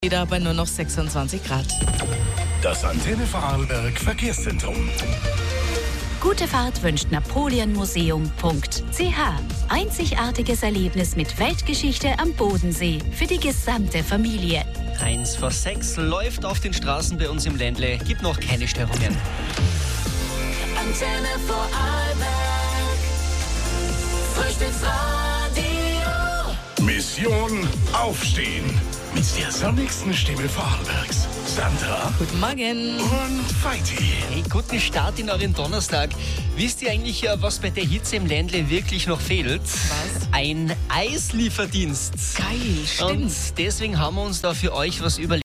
Wieder bei nur noch 26 Grad. Das Antenne Vorarlberg Verkehrszentrum. Gute Fahrt wünscht napoleonmuseum.ch. Einzigartiges Erlebnis mit Weltgeschichte am Bodensee für die gesamte Familie. 5:06 läuft auf den Straßen bei uns im Ländle. Gibt noch keine Störungen. Antenne Vorarlberg. Frühstücksradio. Mission Aufstehen. Mit der sonnigsten Stimme Vorarlbergs. Sandra Guten Morgen. und Feiti. Hey, guten Start in euren Donnerstag. Wisst ihr eigentlich, was bei der Hitze im Ländle wirklich noch fehlt? Was? Ein Eislieferdienst. Geil, stimmt. Und deswegen haben wir uns da für euch was überlegt.